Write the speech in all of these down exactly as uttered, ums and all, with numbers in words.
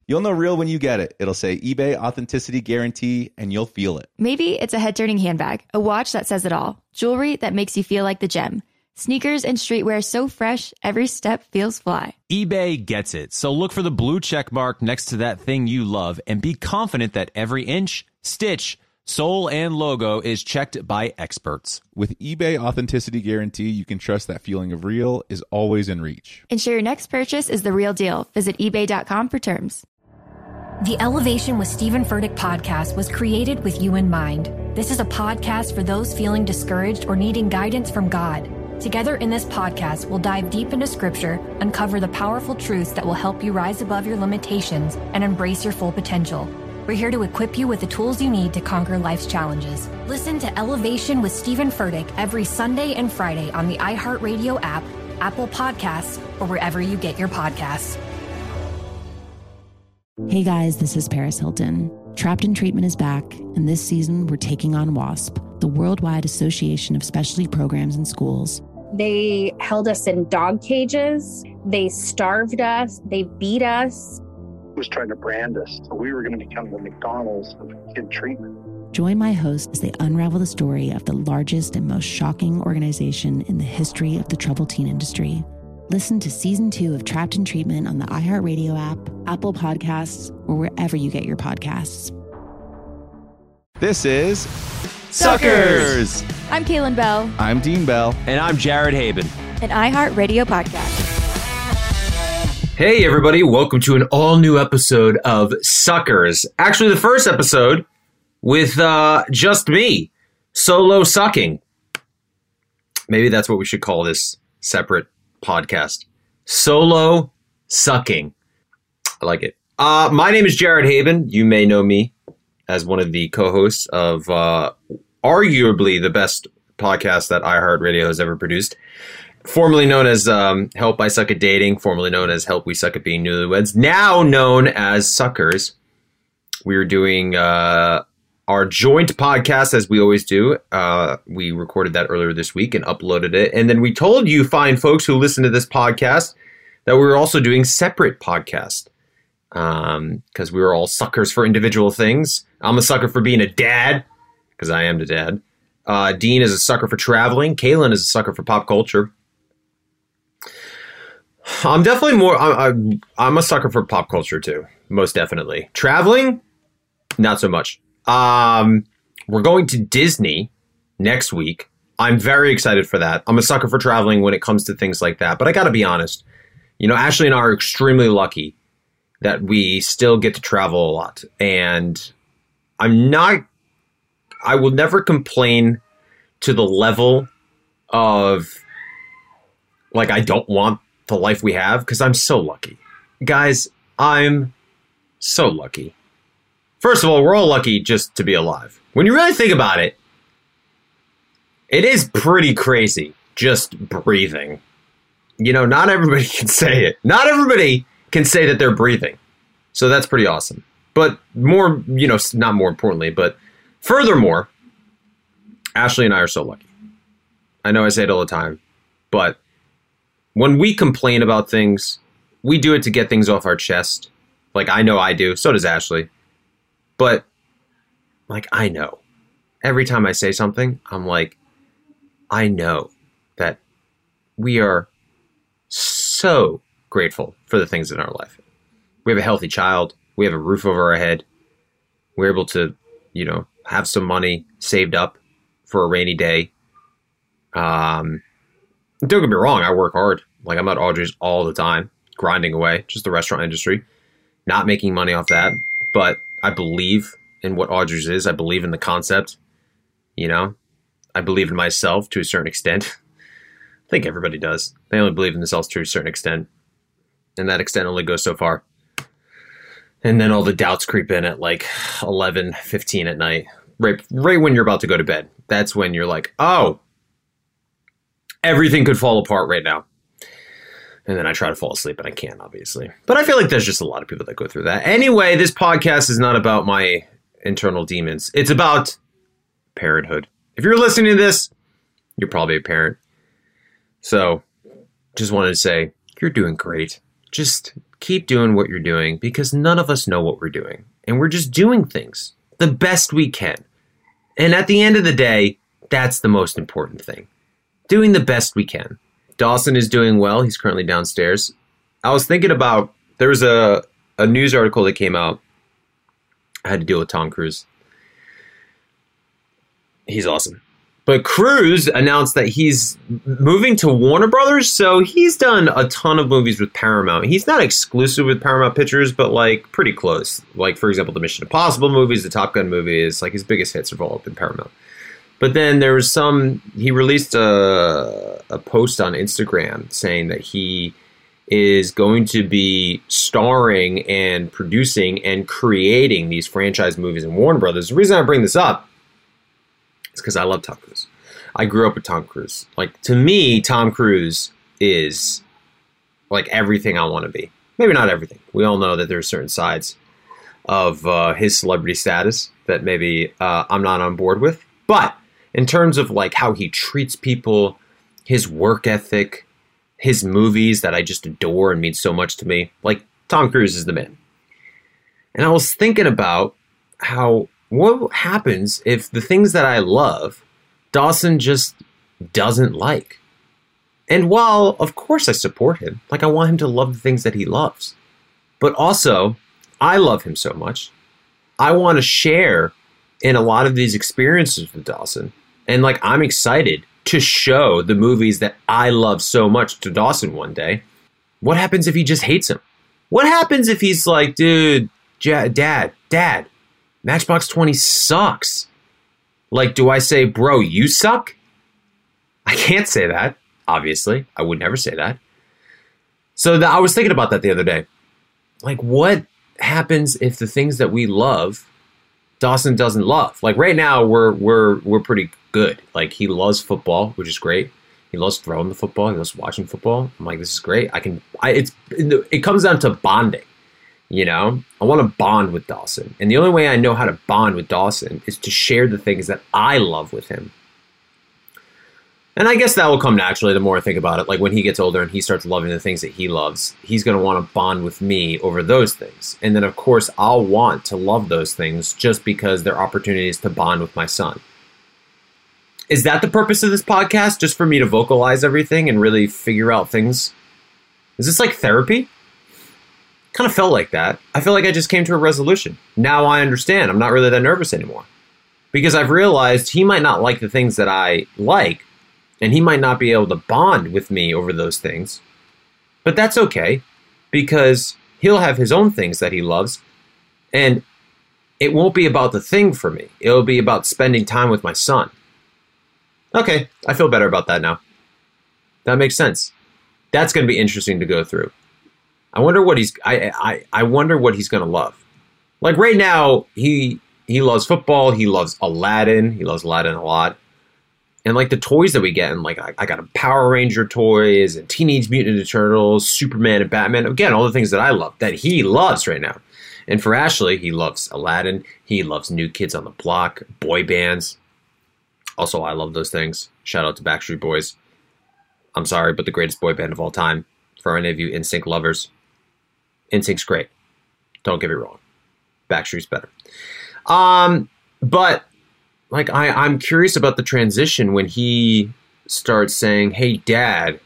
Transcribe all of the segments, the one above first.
You'll know real when you get it. It'll say eBay Authenticity Guarantee, and you'll feel it. Maybe it's a head-turning handbag, a watch that says it all, jewelry that makes you feel like the gem, sneakers and streetwear so fresh, every step feels fly. eBay gets it. So look for the blue check mark next to that thing you love and be confident that every inch, stitch, sole, and logo is checked by experts. With eBay Authenticity Guarantee, you can trust that feeling of real is always in reach. Ensure your next purchase is the real deal. Visit ebay dot com for terms. The Elevation with Stephen Furtick podcast was created with you in mind. This is a podcast for those feeling discouraged or needing guidance from God. Together in this podcast, we'll dive deep into scripture, uncover the powerful truths that will help you rise above your limitations and embrace your full potential. We're here to equip you with the tools you need to conquer life's challenges. Listen to Elevation with Stephen Furtick every Sunday and Friday on the iHeartRadio app, Apple Podcasts, or wherever you get your podcasts. Hey guys, this is Paris Hilton. Trapped in Treatment is back, and this season we're taking on WASP, the Worldwide Association of Specialty Programs and Schools. They held us in dog cages. They starved us. They beat us. Was trying to brand us. So we were going to become the McDonald's of kid treatment. Join my hosts as they unravel the story of the largest and most shocking organization in the history of the troubled teen industry. Listen to season two of Trapped in Treatment on the iHeartRadio app, Apple Podcasts, or wherever you get your podcasts. This is Suckers! I'm Kaylin Bell. I'm Dean Bell. And I'm Jared Haben. An iHeartRadio podcast. Hey everybody, welcome to an all-new episode of Suckers. Actually, the first episode with uh, just me, solo sucking. Maybe that's what we should call this separate podcast. Solo sucking. I like it. Uh, my name is Jared Haben. You may know me as one of the co-hosts of uh, arguably the best podcast that iHeartRadio has ever produced. Formerly known as um, Help I Suck at Dating, formerly known as Help We Suck at Being Newlyweds, now known as Suckers. We are doing uh, our joint podcast, as we always do. Uh, we recorded that earlier this week and uploaded it. And then we told you fine folks who listen to this podcast that we were also doing separate podcasts. Um, because we were all suckers for individual things. I'm a sucker for being a dad, because I am the dad. Uh, Dean is a sucker for traveling. Kaylin is a sucker for pop culture. I'm definitely more, I, I, I'm a sucker for pop culture too, most definitely. Traveling, not so much. Um, we're going to Disney next week. I'm very excited for that. I'm a sucker for traveling when it comes to things like that. But I got to be honest, you know, Ashley and I are extremely lucky that we still get to travel a lot. And I'm not, I will never complain to the level of, like, I don't want the life we have, because I'm so lucky. Guys, I'm so lucky. First of all, we're all lucky just to be alive. When you really think about it, it is pretty crazy just breathing. You know, not everybody can say it. Not everybody can say that they're breathing. So that's pretty awesome. But more, you know, not more importantly, but furthermore, Ashley and I are so lucky. I know I say it all the time, but when we complain about things, we do it to get things off our chest. Like, I know I do. So does Ashley. But, like, I know. Every time I say something, I'm like, I know that we are so grateful for the things in our life. We have a healthy child. We have a roof over our head. We're able to, you know, have some money saved up for a rainy day. Um, don't get me wrong. I work hard. Like, I'm at Audrey's all the time, grinding away, just the restaurant industry, not making money off that. But I believe in what Audrey's is. I believe in the concept. You know, I believe in myself to a certain extent. I think everybody does. They only believe in themselves to a certain extent. And that extent only goes so far. And then all the doubts creep in at like eleven, fifteen at night. Right, right when you're about to go to bed. That's when you're like, oh, everything could fall apart right now. And then I try to fall asleep, and I can't, obviously. But I feel like there's just a lot of people that go through that. Anyway, this podcast is not about my internal demons. It's about parenthood. If you're listening to this, you're probably a parent. So just wanted to say, you're doing great. Just keep doing what you're doing because none of us know what we're doing. And we're just doing things the best we can. And at the end of the day, that's the most important thing. Doing the best we can. Dawson is doing well. He's currently downstairs. I was thinking about, there was a, a news article that came out. I had to deal with Tom Cruise. He's awesome. But Cruise announced that he's moving to Warner Brothers, so he's done a ton of movies with Paramount. He's not exclusive with Paramount Pictures, but like pretty close. Like, for example, the Mission Impossible movies, the Top Gun movies, like his biggest hits have all been Paramount. But then there was some, he released a, a post on Instagram saying that he is going to be starring and producing and creating these franchise movies in Warner Brothers. The reason I bring this up is because I love Tom Cruise. I grew up with Tom Cruise. Like, to me, Tom Cruise is like everything I want to be. Maybe not everything. We all know that there are certain sides of uh, his celebrity status that maybe uh, I'm not on board with. But in terms of like how he treats people, his work ethic, his movies that I just adore and mean so much to me, like Tom Cruise is the man. And I was thinking about how, what happens if the things that I love, Dawson just doesn't like. And while, of course, I support him, like I want him to love the things that he loves, but also I love him so much. I want to share in a lot of these experiences with Dawson. And like, I'm excited to show the movies that I love so much to Dawson one day. What happens if he just hates him? What happens if he's like, dude, J- dad, dad, Matchbox twenty sucks. Like, do I say, bro, you suck? I can't say that, obviously. I would never say that. So the, I was thinking about that the other day. Like, what happens if the things that we love, Dawson doesn't love? Like, right now, we're we're we're pretty good. Like, he loves football, which is great. He loves throwing the football. He loves watching football. I'm like, this is great. I can. I it's it comes down to bonding. You know, I want to bond with Dawson. And the only way I know how to bond with Dawson is to share the things that I love with him. And I guess that will come naturally the more I think about it. Like when he gets older and he starts loving the things that he loves, he's going to want to bond with me over those things. And then, of course, I'll want to love those things just because they're opportunities to bond with my son. Is that the purpose of this podcast? Just for me to vocalize everything and really figure out things? Is this like therapy? Kind of felt like that. I feel like I just came to a resolution. Now I understand. I'm not really that nervous anymore. Because I've realized he might not like the things that I like, and he might not be able to bond with me over those things. But that's okay, because he'll have his own things that he loves, and it won't be about the thing for me. It'll be about spending time with my son. Okay, I feel better about that now. That makes sense. That's going to be interesting to go through. I wonder what he's. I I I wonder what he's gonna love. Like right now, he he loves football. He loves Aladdin. He loves Aladdin a lot. And like the toys that we get, and like I, I got a Power Ranger toys and Teenage Mutant Ninja Turtles, Superman and Batman. Again, all the things that I love that he loves right now. And for Ashley, he loves Aladdin. He loves New Kids on the Block, boy bands. Also, I love those things. Shout out to Backstreet Boys. I'm sorry, but the greatest boy band of all time. For any of you N Sync lovers. N Sync's great. Don't get me wrong. Backstreet's better. Um, but like I, I'm curious about the transition when he starts saying, hey, Dad,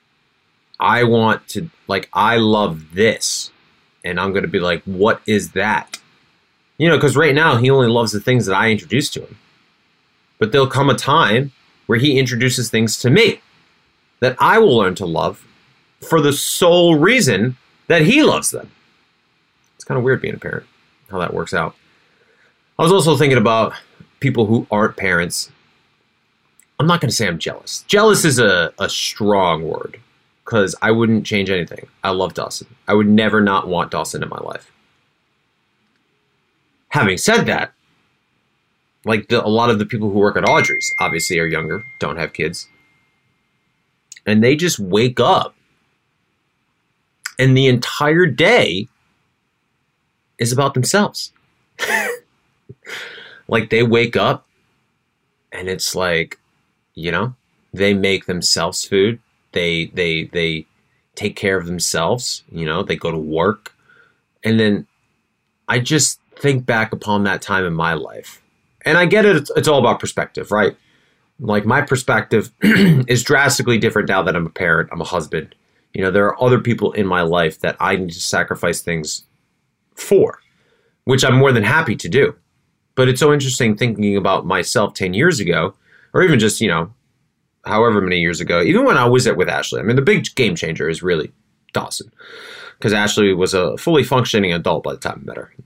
I want to, like, I love this. And I'm going to be like, what is that? You know, because right now he only loves the things that I introduce to him. But there'll come a time where he introduces things to me that I will learn to love for the sole reason that he loves them. It's kind of weird being a parent, how that works out. I was also thinking about people who aren't parents. I'm not going to say I'm jealous. Jealous is a, a strong word because I wouldn't change anything. I love Dawson. I would never not want Dawson in my life. Having said that, like the, a lot of the people who work at Audrey's obviously are younger, don't have kids. And they just wake up and the entire day is about themselves. Like they wake up and it's like, you know, they make themselves food. They, they, they take care of themselves. You know, they go to work. And then I just think back upon that time in my life. And I get it. It's, it's all about perspective, right? Like my perspective is drastically different now that I'm a parent, I'm a husband. You know, there are other people in my life that I need to sacrifice things for, which I'm more than happy to do. But it's so interesting thinking about myself ten years ago, or even just, you know, however many years ago, even when I was at with Ashley. I mean, the big game changer is really Dawson, because Ashley was a fully functioning adult by the time I met her.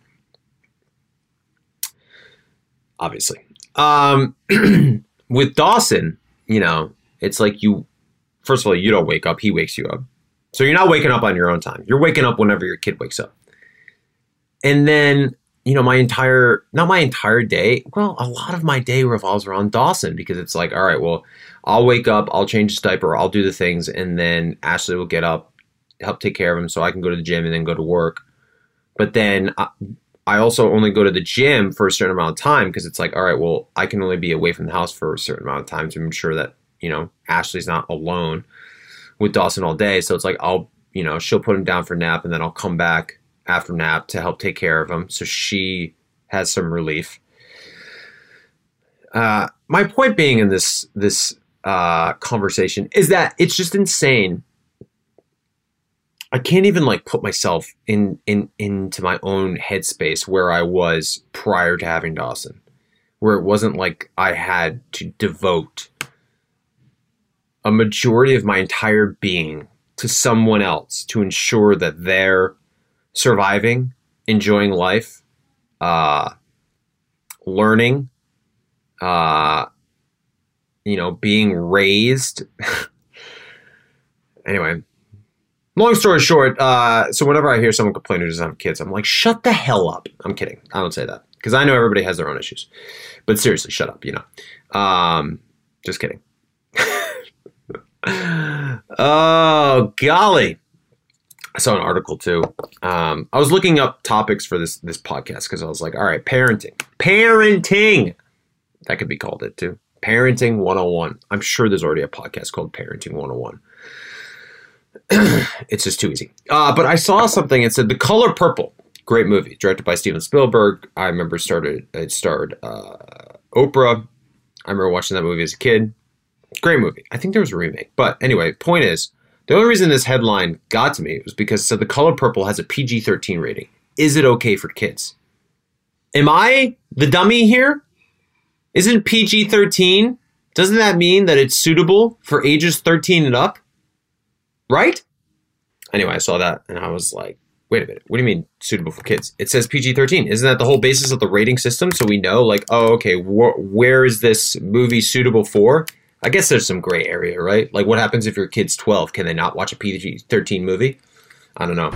Obviously. Um, with Dawson, you know, it's like you, first of all, you don't wake up, he wakes you up. So you're not waking up on your own time. You're waking up whenever your kid wakes up. And then, you know, my entire, not my entire day, well, a lot of my day revolves around Dawson, because it's like, all right, well, I'll wake up, I'll change his diaper, I'll do the things, and then Ashley will get up, help take care of him so I can go to the gym and then go to work. But then I, I also only go to the gym for a certain amount of time, because it's like, all right, well, I can only be away from the house for a certain amount of time to ensure that, you know, Ashley's not alone with Dawson all day. So it's like, I'll, you know, she'll put him down for nap, and then I'll come back after nap to help take care of him. So she has some relief. Uh, my point being in this, this uh, conversation is that it's just insane. I can't even like put myself in, in, into my own headspace where I was prior to having Dawson, where it wasn't like I had to devote a majority of my entire being to someone else to ensure that they're surviving, enjoying life, uh, learning, uh, you know, being raised. Anyway, long story short, uh, so whenever I hear someone complain who doesn't have kids, I'm like, shut the hell up. I'm kidding. I don't say that, because I know everybody has their own issues. But seriously, shut up, you know. Um, just kidding. Oh, golly. I saw an article too. Um, I was looking up topics for this this podcast because I was like, all right, parenting. Parenting! That could be called it too. Parenting one oh one. I'm sure there's already a podcast called Parenting one oh one. It's just too easy. Uh, but I saw something. It said The Color Purple. Great movie. Directed by Steven Spielberg. I remember started, it starred uh, Oprah. I remember watching that movie as a kid. Great movie. I think there was a remake. But anyway, point is, the only reason this headline got to me was because it said The Color Purple has a P G thirteen rating. Is it okay for kids? Am I the dummy here? Isn't P G thirteen? Doesn't that mean that it's suitable for ages thirteen and up? Right? Anyway, I saw that and I was like, wait a minute. What do you mean suitable for kids? It says P G thirteen. Isn't that the whole basis of the rating system? So we know, like, oh, okay, wh- where is this movie suitable for? I guess there's some gray area, right? Like, what happens if your kid's twelve? Can they not watch a P G thirteen movie? I don't know.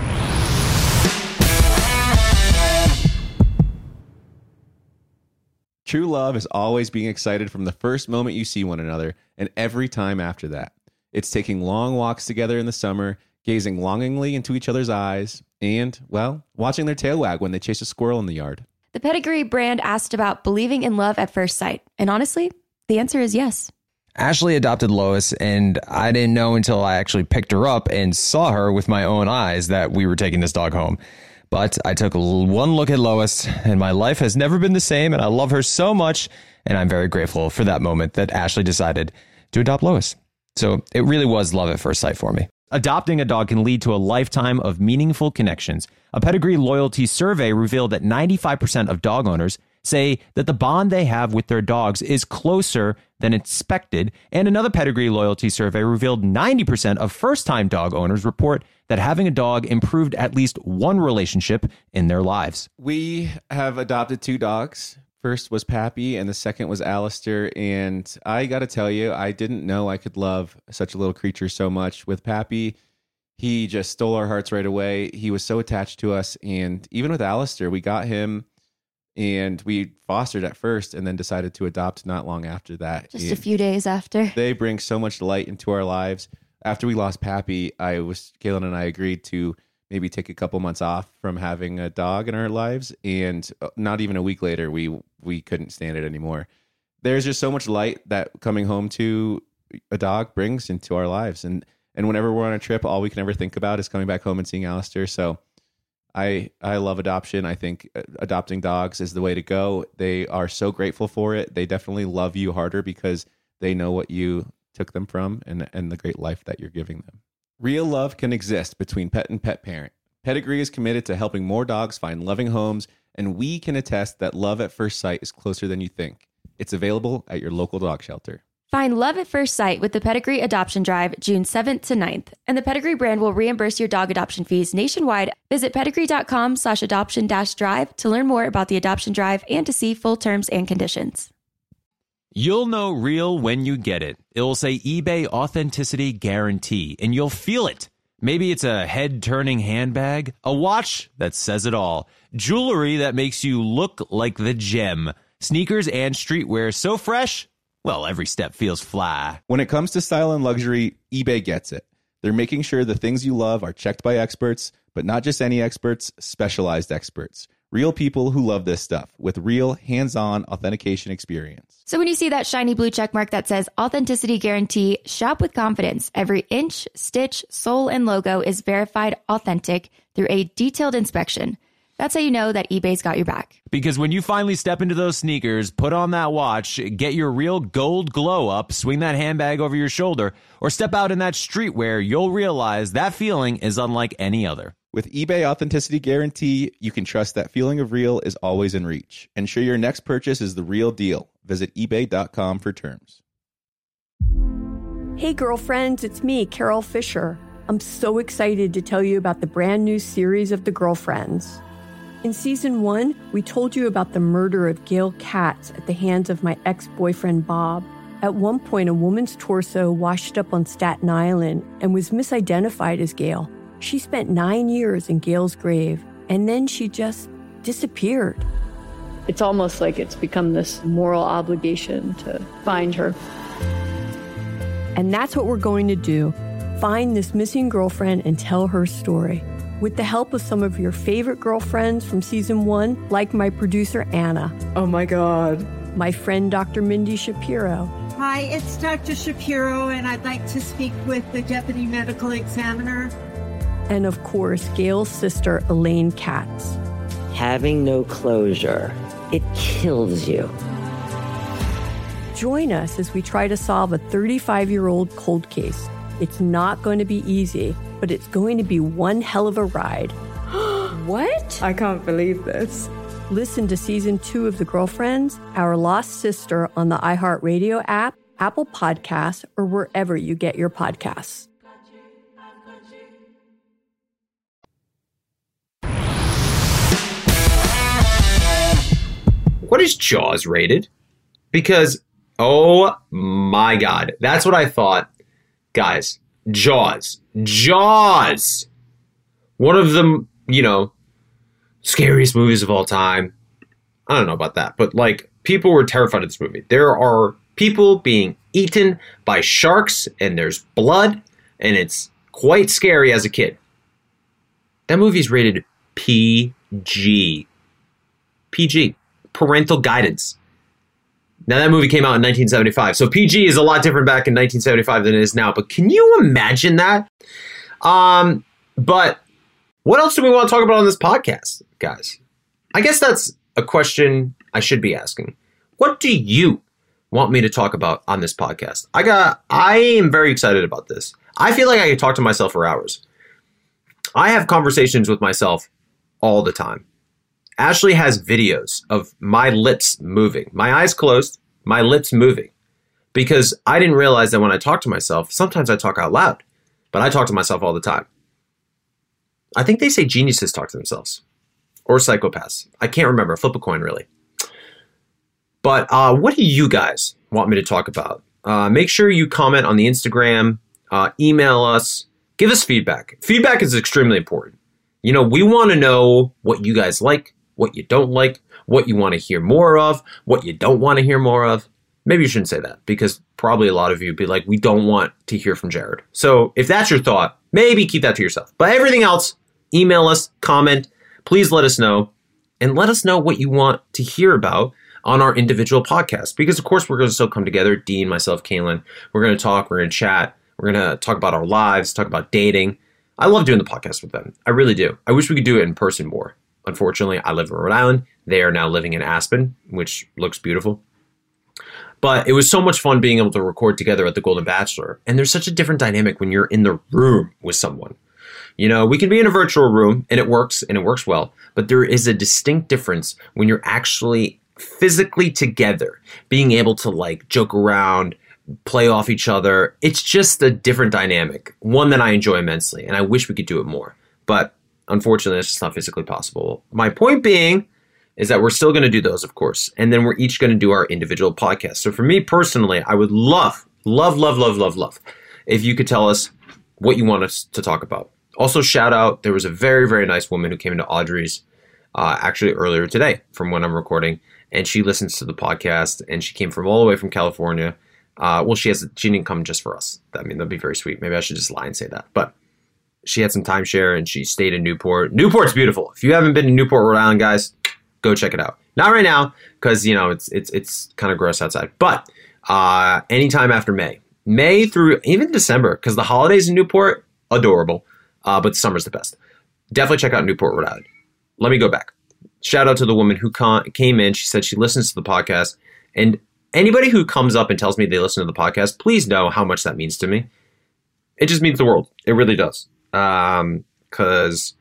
True love is always being excited from the first moment you see one another and every time after that. It's taking long walks together in the summer, gazing longingly into each other's eyes, and, well, watching their tail wag when they chase a squirrel in the yard. The Pedigree brand asked about believing in love at first sight. And honestly, the answer is yes. Ashley adopted Lois, and I didn't know until I actually picked her up and saw her with my own eyes that we were taking this dog home. But I took one look at Lois, and my life has never been the same, and I love her so much, and I'm very grateful for that moment that Ashley decided to adopt Lois. So it really was love at first sight for me. Adopting a dog can lead to a lifetime of meaningful connections. A Pedigree loyalty survey revealed that ninety-five percent of dog owners say that the bond they have with their dogs is closer than expected. And another Pedigree loyalty survey revealed ninety percent of first-time dog owners report that having a dog improved at least one relationship in their lives. We have adopted two dogs. First was Pappy, and the second was Alistair. And I got to tell you, I didn't know I could love such a little creature so much. With Pappy, he just stole our hearts right away. He was so attached to us. And even with Alistair, we got him and we fostered at first and then decided to adopt not long after that. Just and a few days after. They bring so much light into our lives. After we lost Pappy, I was, Kaylin and I agreed to maybe take a couple months off from having a dog in our lives. And not even a week later, we we couldn't stand it anymore. There's just so much light that coming home to a dog brings into our lives. And And whenever we're on a trip, all we can ever think about is coming back home and seeing Alistair. So I I love adoption. I think adopting dogs is the way to go. They are so grateful for it. They definitely love you harder because they know what you took them from and, and the great life that you're giving them. Real love can exist between pet and pet parent. Pedigree is committed to helping more dogs find loving homes, and we can attest that love at first sight is closer than you think. It's available at your local dog shelter. Find love at first sight with the Pedigree Adoption Drive June seventh to ninth, and the Pedigree brand will reimburse your dog adoption fees nationwide. Visit pedigree.com slash adoption dash drive to learn more about the adoption drive and to see full terms and conditions. You'll know real when you get it. It'll say eBay Authenticity Guarantee, and you'll feel it. Maybe it's a head-turning handbag, a watch that says it all, jewelry that makes you look like the gem, sneakers and streetwear so fresh, well, every step feels fly. When it comes to style and luxury, eBay gets it. They're making sure the things you love are checked by experts, but not just any experts, specialized experts. Real people who love this stuff with real hands-on authentication experience. So when you see that shiny blue check mark that says Authenticity Guarantee, shop with confidence. Every inch, stitch, sole, and logo is verified authentic through a detailed inspection. That's how you know that eBay's got your back. Because when you finally step into those sneakers, put on that watch, get your real gold glow up, swing that handbag over your shoulder, or step out in that streetwear, you'll realize that feeling is unlike any other. With eBay Authenticity Guarantee, you can trust that feeling of real is always in reach. Ensure your next purchase is the real deal. Visit ebay dot com for terms. Hey girlfriends, it's me, Carol Fisher. I'm so excited to tell you about the brand new series of The Girlfriends. In season one, we told you about the murder of Gail Katz at the hands of my ex-boyfriend Bob. At one point, a woman's torso washed up on Staten Island and was misidentified as Gail. She spent nine years in Gail's grave, and then she just disappeared. It's almost like it's become this moral obligation to find her. And that's what we're going to do. Find this missing girlfriend and tell her story. With the help of some of your favorite girlfriends from season one, like my producer, Anna. Oh my God. My friend, Doctor Mindy Shapiro. Hi, it's Doctor Shapiro, and I'd like to speak with the deputy medical examiner. And of course, Gail's sister, Elaine Katz. Having no closure, it kills you. Join us as we try to solve a thirty-five-year-old cold case. It's not going to be easy, but it's going to be one hell of a ride. What? I can't believe this. Listen to season two of The Girlfriends, Our Lost Sister on the iHeartRadio app, Apple Podcasts, or wherever you get your podcasts. What is Jaws rated? Because, oh my God, that's what I thought. Guys, Jaws. Jaws! One of the, you know, scariest movies of all time. I don't know about that, but like, people were terrified of this movie. There are people being eaten by sharks, and there's blood, and it's quite scary as a kid. That movie's rated P G. P G. Parental guidance. Now, that movie came out in nineteen seventy-five, so P G is a lot different back in nineteen seventy-five than it is now, but can you imagine that? Um, but what else do we want to talk about on this podcast, guys? I guess that's a question I should be asking. What do you want me to talk about on this podcast? I got, I am very excited about this. I feel like I could talk to myself for hours. I have conversations with myself all the time. Ashley has videos of my lips moving, my eyes closed, my lips moving, because I didn't realize that when I talk to myself, sometimes I talk out loud, but I talk to myself all the time. I think they say geniuses talk to themselves, or psychopaths. I can't remember. Flip a coin, really. But uh, what do you guys want me to talk about? Uh, make sure you comment on the Instagram, uh, email us, give us feedback. Feedback is extremely important. You know, we want to know what you guys like, what you don't like, what you want to hear more of, what you don't want to hear more of. Maybe you shouldn't say that, because probably a lot of you would be like, we don't want to hear from Jared. So if that's your thought, maybe keep that to yourself. But everything else, email us, comment, please let us know, and let us know what you want to hear about on our individual podcasts. Because of course we're going to still come together, Dean, myself, Kaylin. We're going to talk, we're going to chat, We're going to talk about our lives, talk about dating. I love doing the podcast with them. I really do. I wish we could do it in person more. Unfortunately, I live in Rhode Island. They are now living in Aspen, which looks beautiful. But it was so much fun being able to record together at the Golden Bachelor. And there's such a different dynamic when you're in the room with someone. You know, we can be in a virtual room and it works and it works well. But there is a distinct difference when you're actually physically together, being able to like joke around, play off each other. It's just a different dynamic, one that I enjoy immensely. And I wish we could do it more. But unfortunately, it's just not physically possible. My point being is that we're still going to do those, of course. And then we're each going to do our individual podcasts. So for me personally, I would love, love, love, love, love, love if you could tell us what you want us to talk about. Also, shout out, there was a very, very nice woman who came into Audrey's uh, actually earlier today from when I'm recording. And she listens to the podcast and she came from all the way from California. Uh, well, she has she didn't come just for us. I mean, that'd be very sweet. Maybe I should just lie and say that. But she had some timeshare and she stayed in Newport. Newport's beautiful. If you haven't been to Newport, Rhode Island, guys, go check it out. Not right now because, you know, it's it's it's kind of gross outside. But uh, anytime after May. May through even December, because the holidays in Newport, adorable. Uh, but summer's the best. Definitely check out Newport, Rhode Island. Let me go back. Shout out to the woman who con- came in. She said she listens to the podcast. And anybody who comes up and tells me they listen to the podcast, please know how much that means to me. It just means the world. It really does. Um, because,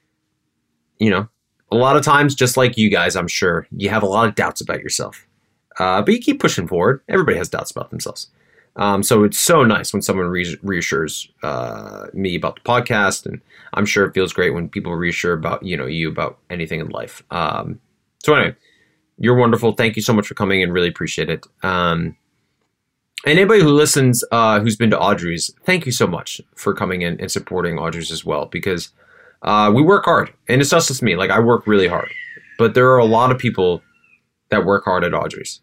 you know, a lot of times, just like you guys, I'm sure, you have a lot of doubts about yourself. Uh, but you keep pushing forward. Everybody has doubts about themselves. Um, so it's so nice when someone re- reassures uh, me about the podcast. And I'm sure it feels great when people reassure about, you know, you about anything in life. Um, so anyway, you're wonderful. Thank you so much for coming in. Really appreciate it. Um, and anybody who listens, uh, who's been to Audrey's, thank you so much for coming in and supporting Audrey's as well, because uh, we work hard. And it's not just me. Like, I work really hard. But there are a lot of people that work hard at Audrey's.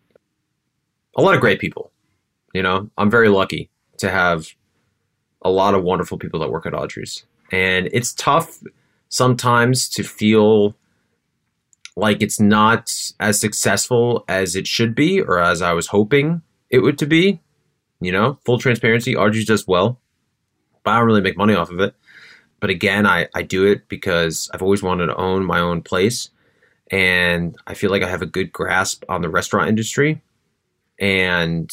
A lot of great people. You know, I'm very lucky to have a lot of wonderful people that work at Audrey's. And it's tough sometimes to feel like it's not as successful as it should be or as I was hoping it would to be. You know, full transparency, Audrey's does well, but I don't really make money off of it. But again, I, I do it because I've always wanted to own my own place. And I feel like I have a good grasp on the restaurant industry. And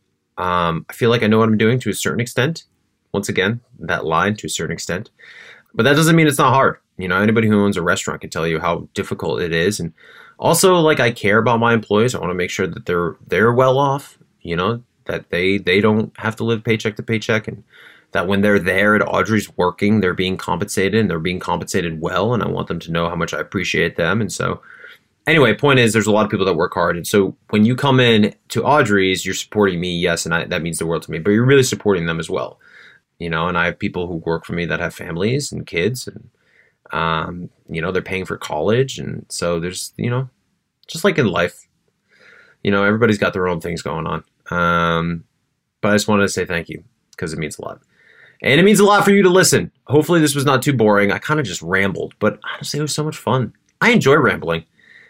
Um, I feel like I know what I'm doing to a certain extent. Once again, that line, to a certain extent. But that doesn't mean it's not hard. You know, anybody who owns a restaurant can tell you how difficult it is. And also, like, I care about my employees. I want to make sure that they're they're well off, you know, that they, they don't have to live paycheck to paycheck. And that when they're there at Audrey's working, they're being compensated and they're being compensated well. And I want them to know how much I appreciate them. And so anyway, point is, there's a lot of people that work hard. And so when you come in to Audrey's, you're supporting me, yes, and I, that means the world to me. But you're really supporting them as well. You know, and I have people who work for me that have families and kids. And, um, you know, they're paying for college. And so there's, you know, just like in life, you know, everybody's got their own things going on. Um, but I just wanted to say thank you because it means a lot. And it means a lot for you to listen. Hopefully this was not too boring. I kind of just rambled. But honestly, it was so much fun. I enjoy rambling.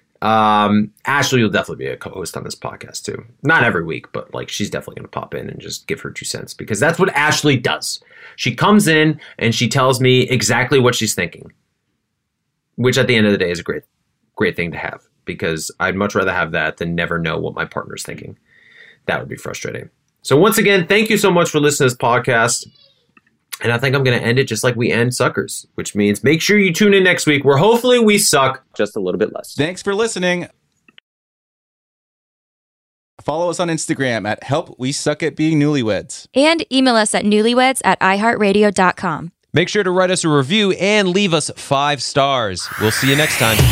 Um, Ashley will definitely be a co-host on this podcast too. Not every week, but like she's definitely going to pop in and just give her two cents because that's what Ashley does. She comes in and she tells me exactly what she's thinking, which at the end of the day is a great, great thing to have because I'd much rather have that than never know what my partner's thinking. That would be frustrating. So once again, thank you so much for listening to this podcast. And I think I'm going to end it just like we end Suckers, which means make sure you tune in next week where hopefully we suck just a little bit less. Thanks for listening. Follow us on Instagram at Help We Suck at Being Newlyweds. And email us at newlyweds at i heart radio dot com. Make sure to write us a review and leave us five stars. We'll see you next time.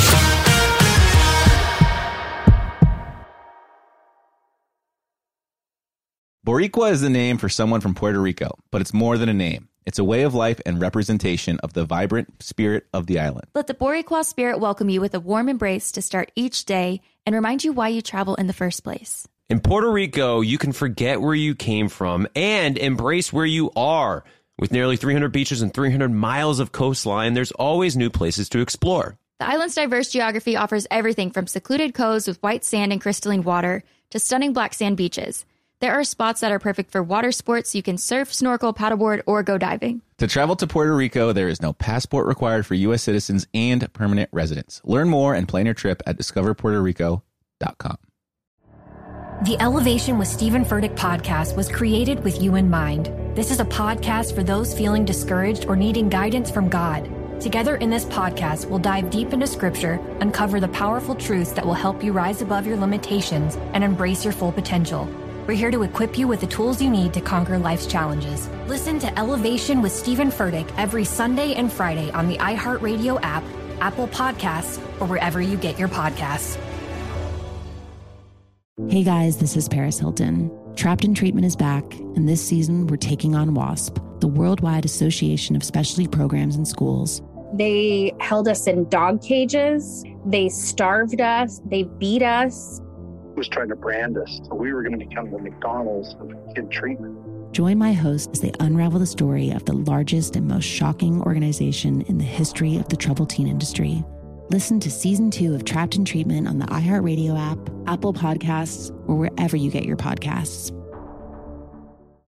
Boricua is the name for someone from Puerto Rico, but it's more than a name. It's a way of life and representation of the vibrant spirit of the island. Let the Boricua spirit welcome you with a warm embrace to start each day and remind you why you travel in the first place. In Puerto Rico, you can forget where you came from and embrace where you are. With nearly three hundred beaches and three hundred miles of coastline, there's always new places to explore. The island's diverse geography offers everything from secluded coves with white sand and crystalline water to stunning black sand beaches. There are spots that are perfect for water sports. You can surf, snorkel, paddleboard, or go diving. To travel to Puerto Rico, there is no passport required for U S citizens and permanent residents. Learn more and plan your trip at discover puerto rico dot com. The Elevation with Stephen Furtick podcast was created with you in mind. This is a podcast for those feeling discouraged or needing guidance from God. Together in this podcast, we'll dive deep into scripture, uncover the powerful truths that will help you rise above your limitations and embrace your full potential. We're here to equip you with the tools you need to conquer life's challenges. Listen to Elevation with Stephen Furtick every Sunday and Friday on the iHeartRadio app, Apple Podcasts, or wherever you get your podcasts. Hey guys, this is Paris Hilton. Trapped in Treatment is back, and this season we're taking on WASP, the Worldwide Association of Specialty Programs and Schools. They held us in dog cages. They starved us. They beat us. Was trying to brand us. So we were going to become the McDonald's of kid treatment. Join my hosts as they unravel the story of the largest and most shocking organization in the history of the troubled teen industry. Listen to season two of Trapped in Treatment on the iHeartRadio app, Apple Podcasts, or wherever you get your podcasts.